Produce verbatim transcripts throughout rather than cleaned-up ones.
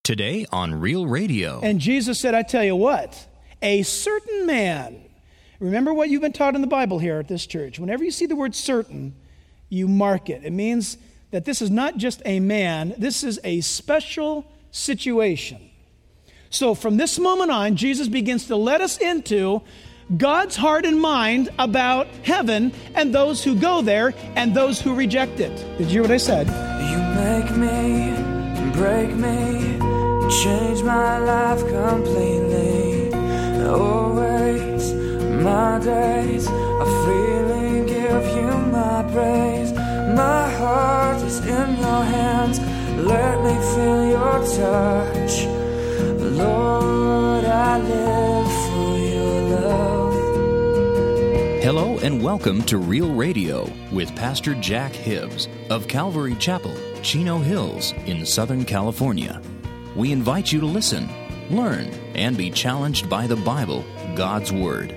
Today on Real Radio. And Jesus said, I tell you what, a certain man, remember what you've been taught in the Bible here at this church. Whenever you see the word certain, you mark it. It means that this is not just a man, this is a special situation. So from this moment on, Jesus begins to let us into God's heart and mind about heaven and those who go there and those who reject it. Did you hear what I said? You make me, break me, change my life completely. Always my days are freely give you my praise. My heart is in your hands. Let me feel your touch. Lord, I live for your love. Hello and welcome to Real Radio with Pastor Jack Hibbs of Calvary Chapel, Chino Hills in Southern California. We invite you to listen, learn, and be challenged by the Bible, God's Word.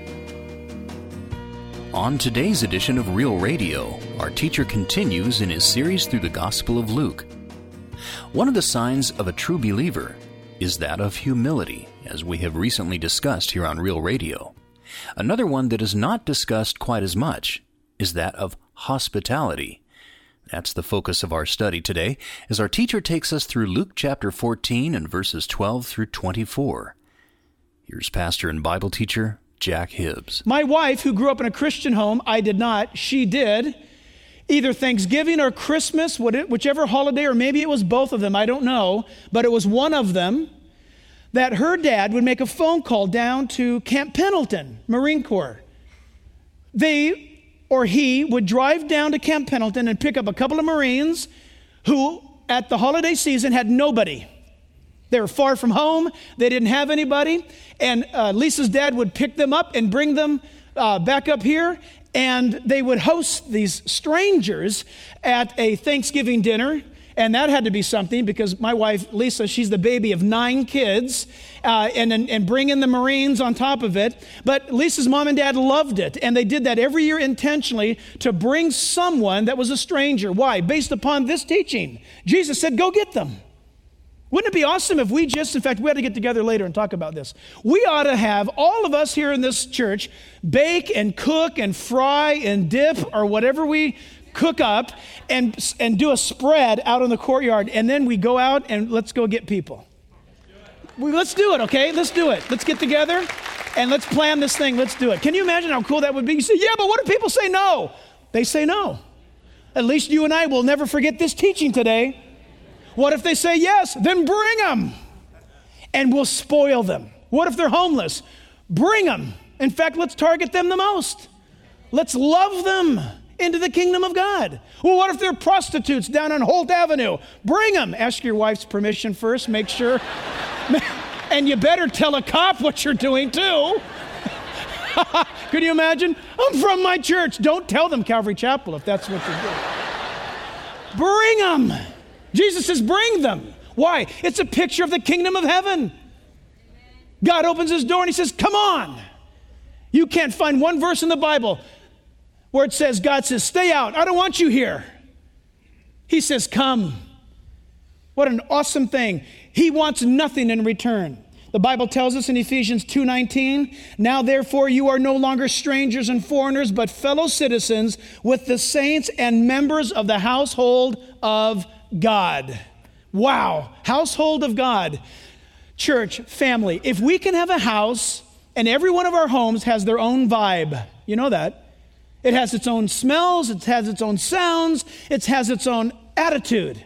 On today's edition of Real Radio, our teacher continues in his series through the Gospel of Luke. One of the signs of a true believer is that of humility, as we have recently discussed here on Real Radio. Another one that is not discussed quite as much is that of hospitality. That's the focus of our study today, as our teacher takes us through Luke chapter fourteen and verses twelve through twenty-four. Here's pastor and Bible teacher Jack Hibbs. My wife, who grew up in a Christian home, I did not, she did, either Thanksgiving or Christmas, whichever holiday, or maybe it was both of them, I don't know, but it was one of them, that her dad would make a phone call down to Camp Pendleton, Marine Corps. They, or he, would drive down to Camp Pendleton and pick up a couple of Marines who, at the holiday season, had nobody. They were far from home. They didn't have anybody. And uh, Lisa's dad would pick them up and bring them uh, back up here. And they would host these strangers at a Thanksgiving dinner. And that had to be something because my wife, Lisa, she's the baby of nine kids, uh, and, and, and bring in the Marines on top of it. But Lisa's mom and dad loved it. And they did that every year intentionally to bring someone that was a stranger. Why? Based upon this teaching. Jesus said, go get them. Wouldn't it be awesome if we just, in fact, we had to get together later and talk about this. We ought to have, all of us here in this church, bake and cook and fry and dip or whatever we cook up and, and do a spread out in the courtyard. And then we go out and let's go get people. We, let's do it, okay? Let's do it. Let's get together and let's plan this thing. Let's do it. Can you imagine how cool that would be? You say, yeah, but what if people say no? They say no. At least you and I will never forget this teaching today. What if they say yes? Then bring them. And we'll spoil them. What if they're homeless? Bring them. In fact, let's target them the most. Let's love them into the kingdom of God. Well, what if they're prostitutes down on Holt Avenue? Bring them. Ask your wife's permission first. Make sure. And you better tell a cop what you're doing too. Could you imagine? I'm from my church. Don't tell them Calvary Chapel if that's what you're doing. Bring them. Jesus says, bring them. Why? It's a picture of the kingdom of heaven. God opens his door and he says, come on. You can't find one verse in the Bible where it says, God says, stay out. I don't want you here. He says, come. What an awesome thing. He wants nothing in return. The Bible tells us in Ephesians two nineteen, now therefore you are no longer strangers and foreigners, but fellow citizens with the saints and members of the household of God. Wow. Household of God. Church, family. If we can have a house and every one of our homes has their own vibe, you know that. It has its own smells, it has its own sounds, it has its own attitude.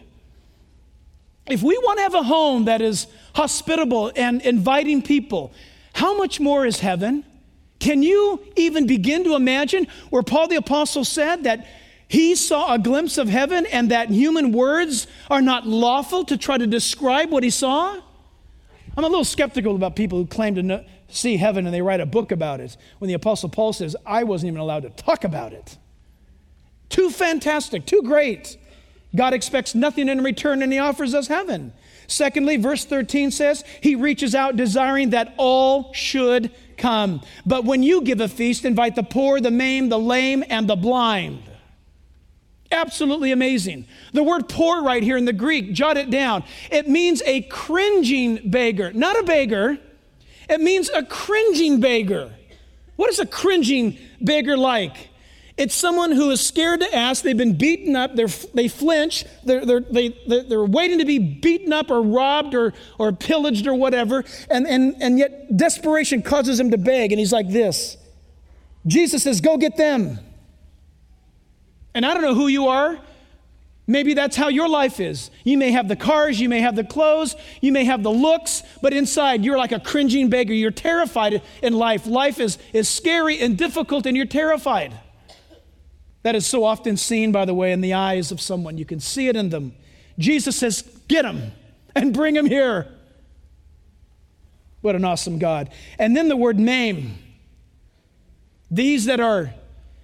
If we want to have a home that is hospitable and inviting people, how much more is heaven? Can you even begin to imagine where Paul the Apostle said that he saw a glimpse of heaven and that human words are not lawful to try to describe what he saw? I'm a little skeptical about people who claim to know, see heaven and they write a book about it when the Apostle Paul says, I wasn't even allowed to talk about it. Too fantastic, too great. God expects nothing in return and he offers us heaven. Secondly, verse thirteen says, he reaches out desiring that all should come. But when you give a feast, invite the poor, the maimed, the lame, and the blind. Absolutely amazing. The word poor right here in the Greek, jot it down. It means a cringing beggar, not a beggar. It means a cringing beggar. What is a cringing beggar like? It's someone who is scared to ask. They've been beaten up. They're, they flinch. They're, they're, they, they're waiting to be beaten up or robbed or, or pillaged or whatever. And, and, and yet desperation causes him to beg. And he's like this. Jesus says, go get them. And I don't know who you are. Maybe that's how your life is. You may have the cars, you may have the clothes, you may have the looks, but inside you're like a cringing beggar. You're terrified in life. Life is, is scary and difficult, and you're terrified. That is so often seen, by the way, in the eyes of someone. You can see it in them. Jesus says, get them and bring them here. What an awesome God. And then the word maim. These that are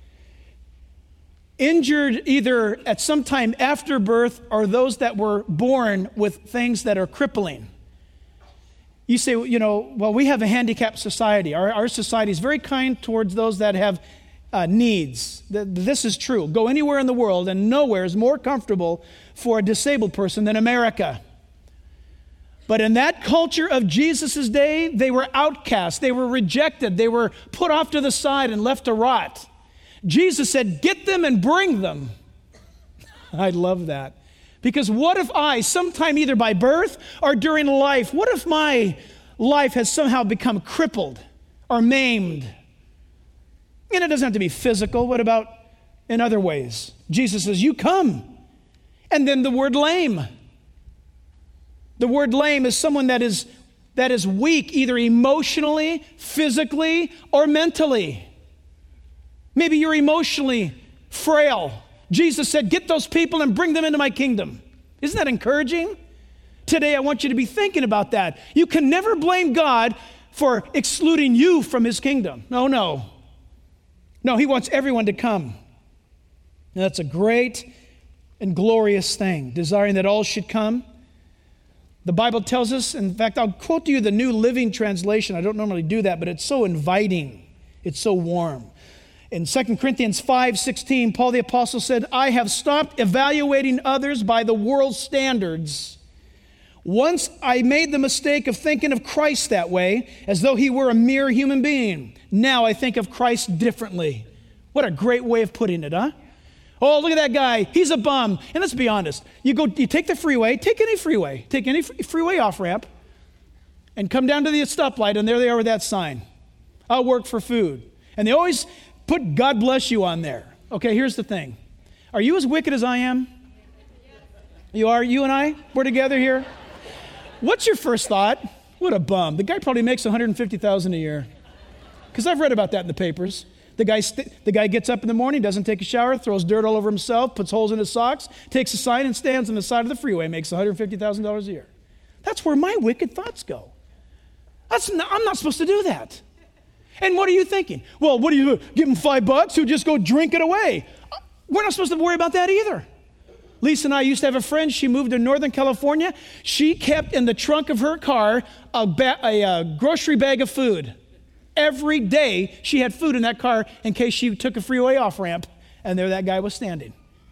injured either at some time after birth or those that were born with things that are crippling. You say, you know, well, we have a handicapped society. Our, our society is very kind towards those that have uh, needs. This is true. Go anywhere in the world and nowhere is more comfortable for a disabled person than America. But in that culture of Jesus' day, they were outcast. They were rejected. They were put off to the side and left to rot. Jesus said, get them and bring them. I love that. Because what if I, sometime either by birth or during life, what if my life has somehow become crippled or maimed? And it doesn't have to be physical. What about in other ways? Jesus says, you come. And then the word lame. The word lame is someone that is, that is weak, either emotionally, physically, or mentally. Maybe you're emotionally frail. Jesus said, get those people and bring them into my kingdom. Isn't that encouraging? Today, I want you to be thinking about that. You can never blame God for excluding you from his kingdom. No, no. No, he wants everyone to come. And that's a great and glorious thing, desiring that all should come. The Bible tells us, in fact, I'll quote to you the New Living Translation. I don't normally do that, but it's so inviting. It's so warm. In Second Corinthians five sixteen, Paul the Apostle said, I have stopped evaluating others by the world's standards. Once I made the mistake of thinking of Christ that way, as though he were a mere human being. Now I think of Christ differently. What a great way of putting it, huh? Oh, look at that guy. He's a bum. And let's be honest. You go, you take the freeway, take any freeway, take any freeway off-ramp, and come down to the stoplight, and there they are with that sign. I'll work for food. And they always put God bless you on there. Okay, here's the thing. Are you as wicked as I am? You are? You and I? We're together here? What's your first thought? What a bum. The guy probably makes one hundred fifty thousand dollars a year. Because I've read about that in the papers. The guy, st- the guy gets up in the morning, doesn't take a shower, throws dirt all over himself, puts holes in his socks, takes a sign and stands on the side of the freeway, makes one hundred fifty thousand dollars a year. That's where my wicked thoughts go. That's not, I'm not supposed to do that. And what are you thinking? Well, what do you do? Give him five bucks? He'll just go drink it away. We're not supposed to worry about that either. Lisa and I used to have a friend. She moved to Northern California. She kept in the trunk of her car a, ba- a, a grocery bag of food. Every day she had food in that car in case she took a freeway off-ramp, and there that guy was standing.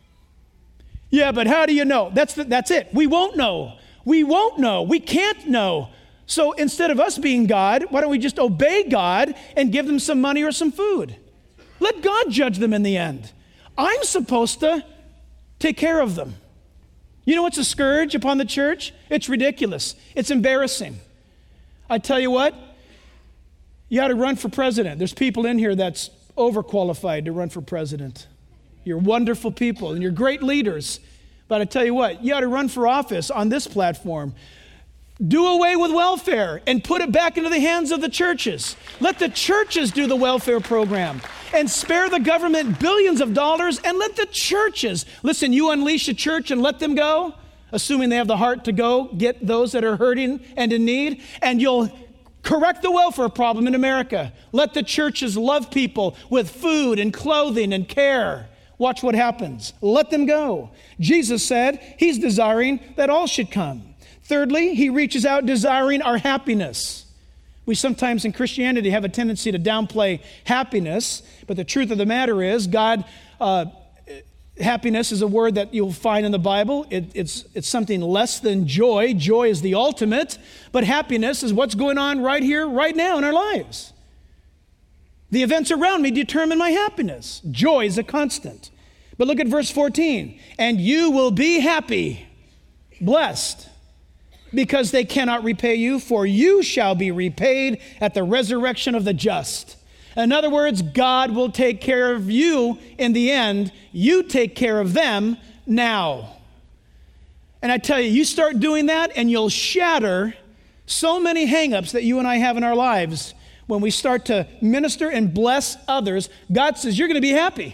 Yeah, but how do you know? That's the, that's it. We won't know. We won't know. We can't know. So instead of us being God, why don't we just obey God and give them some money or some food? Let God judge them in the end. I'm supposed to take care of them. You know what's a scourge upon the church? It's ridiculous. It's embarrassing. I tell you what, you ought to run for president. There's people in here that's overqualified to run for president. You're wonderful people and you're great leaders. But I tell you what, you ought to run for office on this platform. Do away with welfare and put it back into the hands of the churches. Let the churches do the welfare program and spare the government billions of dollars and let the churches. Listen, you unleash a church and let them go, assuming they have the heart to go get those that are hurting and in need, and you'll correct the welfare problem in America. Let the churches love people with food and clothing and care. Watch what happens. Let them go. Jesus said he's desiring that all should come. Thirdly, he reaches out desiring our happiness. We sometimes in Christianity have a tendency to downplay happiness, but the truth of the matter is God uh, Happiness is a word that you'll find in the Bible. It, it's, it's something less than joy. Joy is the ultimate, but happiness is what's going on right here, right now in our lives. The events around me determine my happiness. Joy is a constant. But look at verse fourteen. And you will be happy, blessed, because they cannot repay you, for you shall be repaid at the resurrection of the just. In other words, God will take care of you in the end. You take care of them now. And I tell you, you start doing that and you'll shatter so many hang-ups that you and I have in our lives. When we start to minister and bless others, God says, you're going to be happy.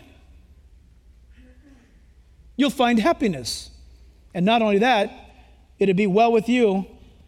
You'll find happiness. And not only that, it'll be well with you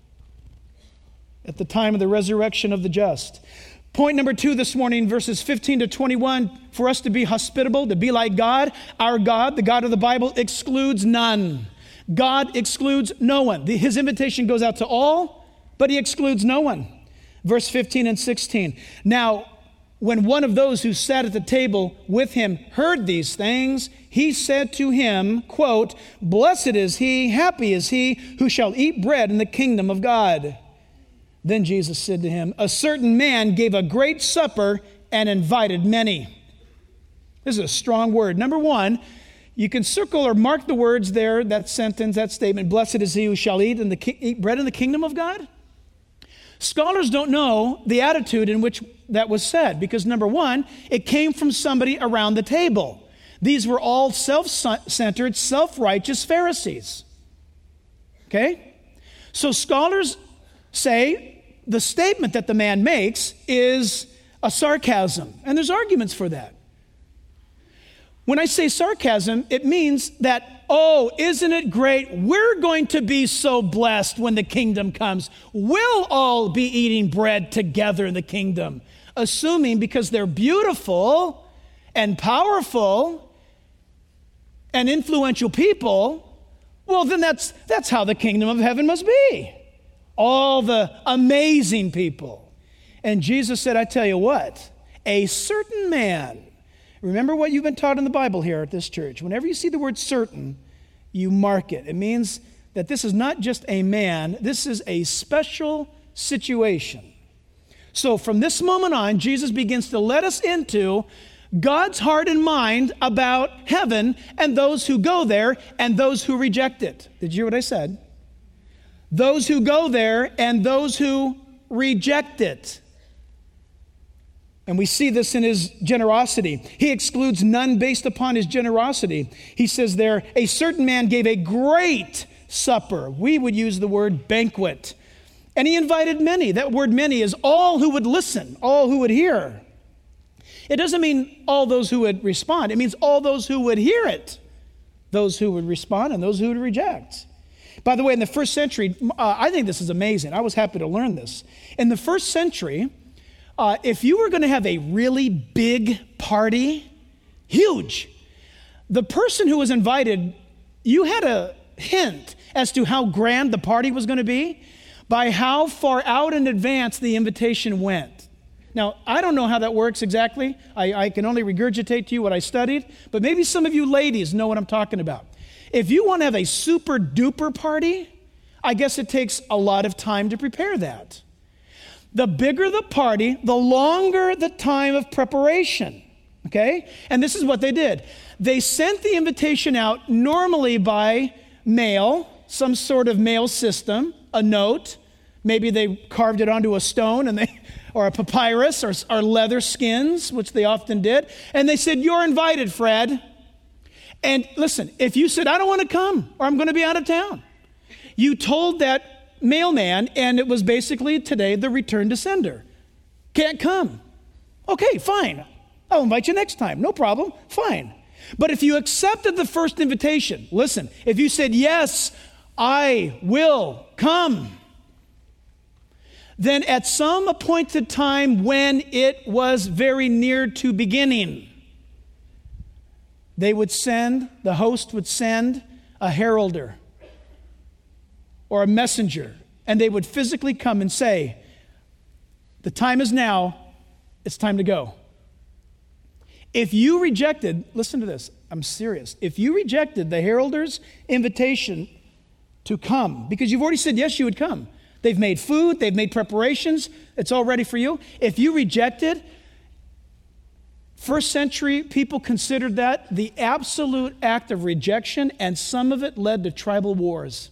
at the time of the resurrection of the just. Point number two this morning, verses fifteen to twenty-one, for us to be hospitable, to be like God. Our God, the God of the Bible, excludes none. God excludes no one. His invitation goes out to all, but he excludes no one. Verse fifteen and sixteen. Now, when one of those who sat at the table with him heard these things, he said to him, quote, blessed is he, happy is he, who shall eat bread in the kingdom of God. Then Jesus said to him, a certain man gave a great supper and invited many. This is a strong word. Number one, you can circle or mark the words there, that sentence, that statement, blessed is he who shall eat, in the ki- eat bread in the kingdom of God. Scholars don't know the attitude in which that was said, because number one, it came from somebody around the table. These were all self-centered, self-righteous Pharisees. Okay? So scholars say the statement that the man makes is a sarcasm, and there's arguments for that. When I say sarcasm, it means that, oh, isn't it great? We're going to be so blessed when the kingdom comes. We'll all be eating bread together in the kingdom. Assuming because they're beautiful and powerful and influential people, well, then that's, that's how the kingdom of heaven must be. All the amazing people. And Jesus said, I tell you what, a certain man, remember what you've been taught in the Bible here at this church. Whenever you see the word certain, you mark it. It means that this is not just a man, this is a special situation. So from this moment on, Jesus begins to let us into God's heart and mind about heaven and those who go there and those who reject it. Did you hear what I said? Those who go there and those who reject it. And we see this in his generosity. He excludes none based upon his generosity. He says there, a certain man gave a great supper. We would use the word banquet. And he invited many. That word many is all who would listen, all who would hear. It doesn't mean all those who would respond. It means all those who would hear it. Those who would respond and those who would reject. By the way, in the first century, uh, I think this is amazing. I was happy to learn this. In the first century, uh, if you were going to have a really big party, huge, the person who was invited, you had a hint as to how grand the party was going to be by how far out in advance the invitation went. Now, I don't know how that works exactly. I, I can only regurgitate to you what I studied, but maybe some of you ladies know what I'm talking about. If you want to have a super duper party, I guess it takes a lot of time to prepare that. The bigger the party, the longer the time of preparation, okay? And this is what they did. They sent the invitation out normally by mail, some sort of mail system, a note. Maybe they carved it onto a stone and they, or a papyrus or, or leather skins, which they often did. And they said, you're invited, Fred. And listen, if you said, I don't want to come, or I'm going to be out of town, you told that mailman, and it was basically today the return to sender. Can't come. Okay, fine. I'll invite you next time. No problem. Fine. But if you accepted the first invitation, listen, if you said, yes, I will come, then at some appointed time when it was very near to beginning, they would send, the host would send a heralder or a messenger, and they would physically come and say, the time is now, it's time to go. If you rejected, listen to this, I'm serious. If you rejected the heralders' invitation to come, because you've already said yes, you would come. They've made food, they've made preparations, it's all ready for you. If you rejected, first century people considered that the absolute act of rejection, and some of it led to tribal wars.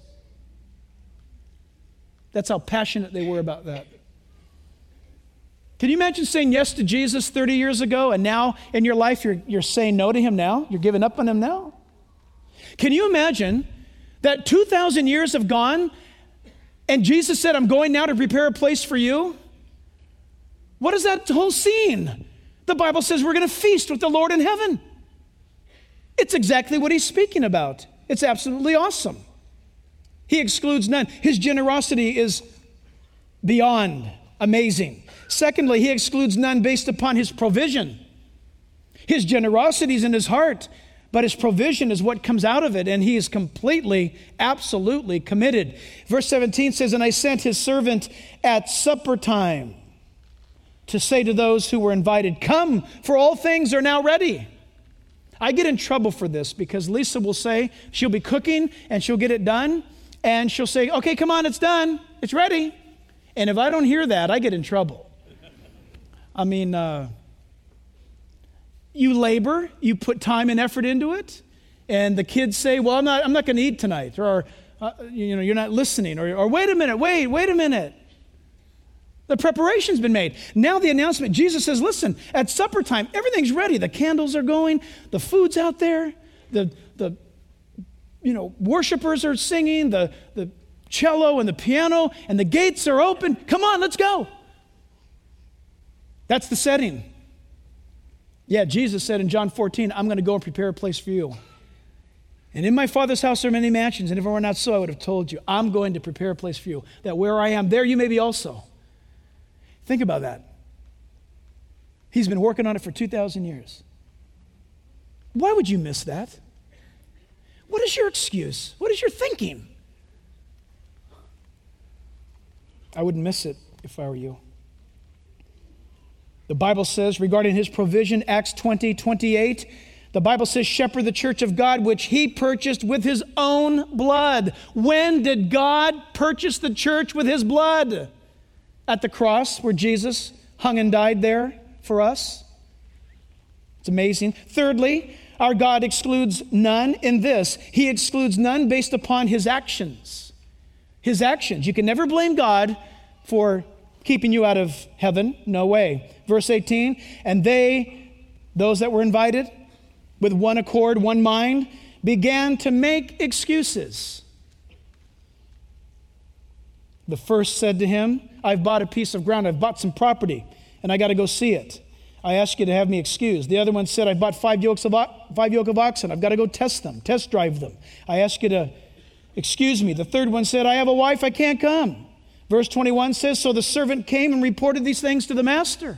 That's how passionate they were about that. Can you imagine saying yes to Jesus thirty years ago, and now in your life you're, you're saying no to him now? You're giving up on him now? Can you imagine that two thousand years have gone, and Jesus said, I'm going now to prepare a place for you? What is that whole scene? The Bible says we're going to feast with the Lord in heaven. It's exactly what he's speaking about. It's absolutely awesome. He excludes none. His generosity is beyond amazing. Secondly, he excludes none based upon his provision. His generosity is in his heart, but his provision is what comes out of it, and he is completely, absolutely committed. Verse seventeen says, and I sent his servant at supper time to say to those who were invited, come, for all things are now ready. I get in trouble for this because Lisa will say, she'll be cooking and she'll get it done, and she'll say, okay, come on, it's done, it's ready. And if I don't hear that, I get in trouble. I mean, uh, you labor, you put time and effort into it, and the kids say, well, I'm not I'm not going to eat tonight, or, uh, you know, you're not listening, or, or wait a minute, wait, wait a minute. The preparation's been made. Now the announcement, Jesus says, listen, at supper time, everything's ready. The candles are going, the food's out there, the, the you know, worshipers are singing, the, the cello and the piano, and the gates are open. Come on, let's go. That's the setting. Yeah, Jesus said in John fourteen, I'm going to go and prepare a place for you. And in my Father's house are many mansions, and if it were not so, I would have told you. I'm going to prepare a place for you, that where I am, there you may be also. Think about that. He's been working on it for two thousand years. Why would you miss that? What is your excuse? What is your thinking? I wouldn't miss it if I were you. The Bible says regarding his provision, Acts twenty, twenty-eight, the Bible says, shepherd the church of God, which he purchased with his own blood. When did God purchase the church with his blood? At the cross where Jesus hung and died there for us. It's amazing. Thirdly, our God excludes none in this. He excludes none based upon his actions. His actions. You can never blame God for keeping you out of heaven. No way. Verse eighteen, and they, those that were invited, with one accord, one mind, began to make excuses. The first said to him, I've bought a piece of ground, I've bought some property, and I got to go see it. I ask you to have me excused. The other one said, I've bought five yokes of five yoke of oxen, I've got to go test them, test drive them. I ask you to excuse me. The third one said, I have a wife, I can't come. Verse twenty-one says, so the servant came and reported these things to the master.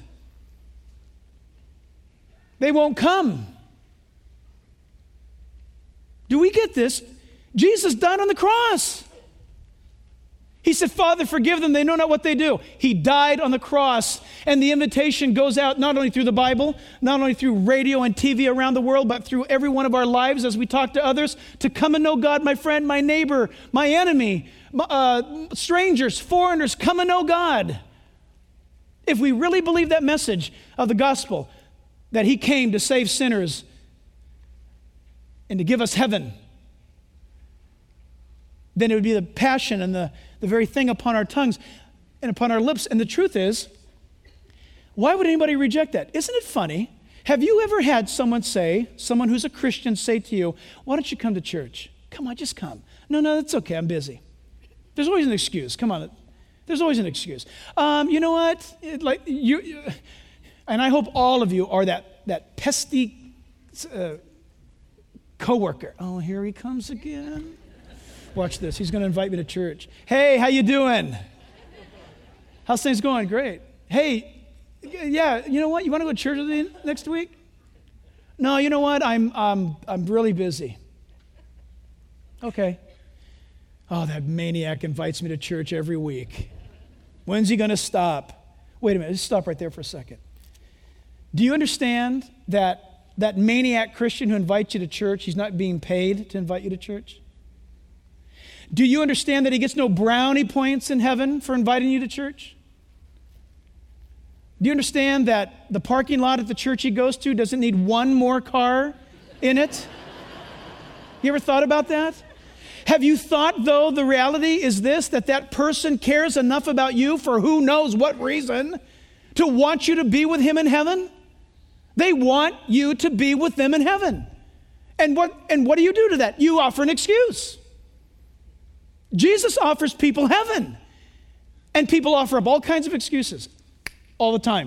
They won't come. Do we get this? Jesus died on the cross. He said, Father, forgive them. They know not what they do. He died on the cross. And the invitation goes out not only through the Bible, not only through radio and T V around the world, but through every one of our lives as we talk to others to come and know God, my friend, my neighbor, my enemy, uh, strangers, foreigners, come and know God. If we really believe that message of the gospel, that he came to save sinners and to give us heaven, then it would be the passion and the, the very thing upon our tongues and upon our lips. And the truth is, why would anybody reject that? Isn't it funny? Have you ever had someone say, someone who's a Christian say to you, why don't you come to church? Come on, just come. No, no, that's okay, I'm busy. There's always an excuse. Come on, there's always an excuse. Um, you know what? It, like you, you, and I hope all of you are that, that pesky uh, coworker. Oh, here he comes again. Watch this. He's going to invite me to church. Hey, how you doing? How's things going? Great. Hey, yeah, you know what? You want to go to church with me next week? No, you know what? I'm um, I'm really busy. Okay. Oh, that maniac invites me to church every week. When's he going to stop? Wait a minute. Just stop right there for a second. Do you understand that that maniac Christian who invites you to church, he's not being paid to invite you to church? Do you understand that he gets no brownie points in heaven for inviting you to church? Do you understand that the parking lot at the church he goes to doesn't need one more car in it? You ever thought about that? Have you thought, though, the reality is this, that that person cares enough about you for who knows what reason to want you to be with him in heaven? They want you to be with them in heaven. And what, and what do you do to that? You offer an excuse. Jesus offers people heaven. And people offer up all kinds of excuses all the time.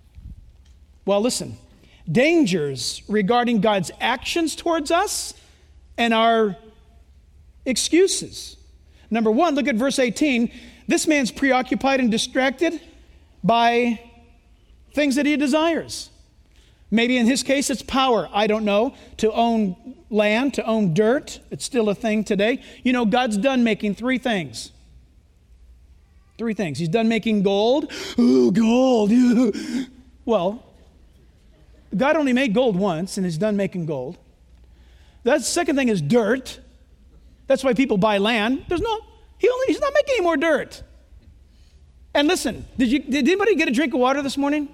Well, listen, dangers regarding God's actions towards us and our excuses. Number one, look at verse eighteen. This man's preoccupied and distracted by things that he desires. Maybe in his case it's power. I don't know. To own land, to own dirt. It's still a thing today. You know, God's done making three things. Three things. He's done making gold. Oh, gold. Well, God only made gold once, and he's done making gold. The second thing is dirt. That's why people buy land. There's no, he only, he's not making any more dirt. And listen, did you, did anybody get a drink of water this morning?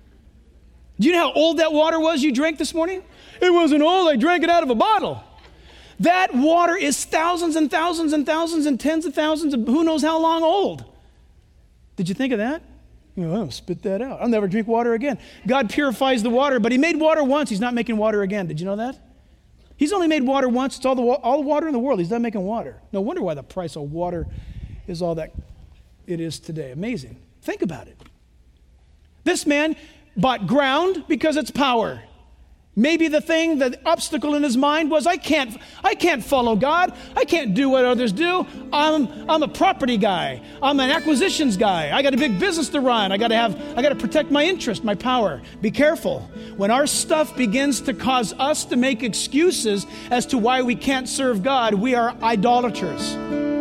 Do you know how old that water was you drank this morning? It wasn't old. I drank it out of a bottle. That water is thousands and thousands and thousands and tens of thousands of who knows how long old. Did you think of that? You know, I'll spit that out. I'll never drink water again. God purifies the water, but he made water once. He's not making water again. Did you know that? He's only made water once. It's all the, all the water in the world. He's done making water. No wonder why the price of water is all that it is today. Amazing. Think about it. This man bought ground because it's power. Maybe the thing, the obstacle in his mind was, I can't, I can't follow God. I can't do what others do. I'm, I'm a property guy. I'm an acquisitions guy. I got a big business to run. I got to have, I got to protect my interest, my power. Be careful. When our stuff begins to cause us to make excuses as to why we can't serve God, we are idolaters.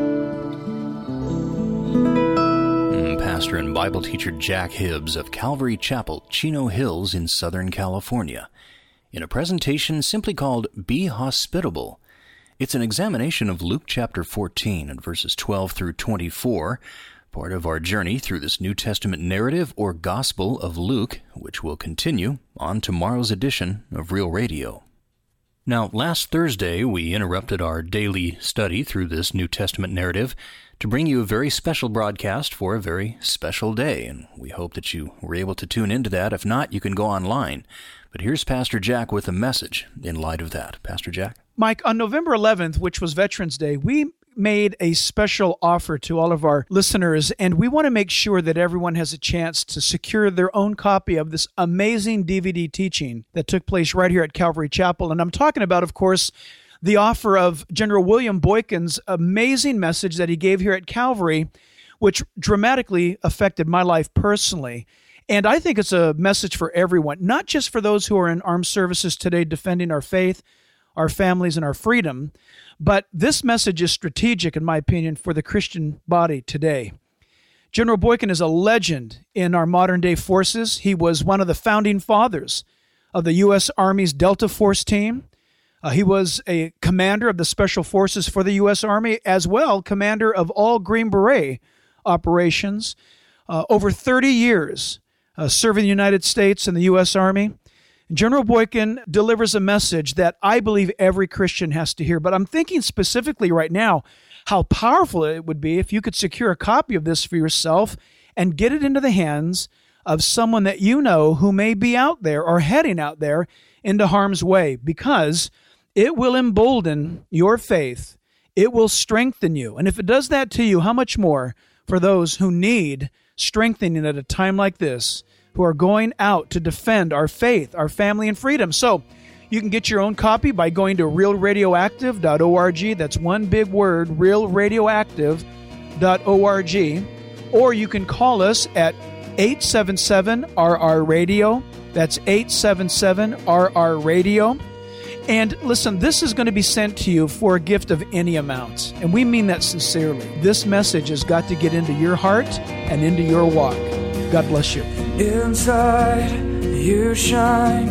Pastor and Bible teacher Jack Hibbs of Calvary Chapel, Chino Hills in Southern California, in a presentation simply called Be Hospitable. It's an examination of Luke chapter fourteen and verses twelve through twenty-four, part of our journey through this New Testament narrative or Gospel of Luke, which will continue on tomorrow's edition of Real Radio. Now, last Thursday, we interrupted our daily study through this New Testament narrative to bring you a very special broadcast for a very special day, and we hope that you were able to tune into that. If not, you can go online. But here's Pastor Jack with a message in light of that. Pastor Jack? Mike, on November eleventh, which was Veterans Day, we made a special offer to all of our listeners, and we want to make sure that everyone has a chance to secure their own copy of this amazing D V D teaching that took place right here at Calvary Chapel. And I'm talking about, of course, the offer of General William Boykin's amazing message that he gave here at Calvary, which dramatically affected my life personally. And I think it's a message for everyone, not just for those who are in armed services today defending our faith, our families, and our freedom, but this message is strategic, in my opinion, for the Christian body today. General Boykin is a legend in our modern-day forces. He was one of the founding fathers of the U S Army's Delta Force team. Uh, he was a commander of the Special Forces for the U S Army, as well commander of all Green Beret operations. Uh, over thirty years uh, serving the United States and the U S Army. General Boykin delivers a message that I believe every Christian has to hear. But I'm thinking specifically right now how powerful it would be if you could secure a copy of this for yourself and get it into the hands of someone that you know who may be out there or heading out there into harm's way, because it will embolden your faith. It will strengthen you. And if it does that to you, how much more for those who need strengthening at a time like this, who are going out to defend our faith, our family, and freedom. So you can get your own copy by going to real radioactive dot org. That's one big word, real radioactive dot org. Or you can call us at eight seven seven R R radio. That's eight seven seven R R radio. And listen, this is going to be sent to you for a gift of any amount. And we mean that sincerely. This message has got to get into your heart and into your walk. God bless you. Inside you shine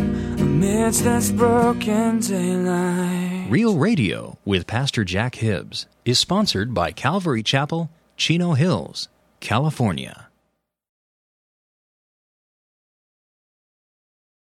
amidst this broken daylight. Real Radio with Pastor Jack Hibbs is sponsored by Calvary Chapel, Chino Hills, California.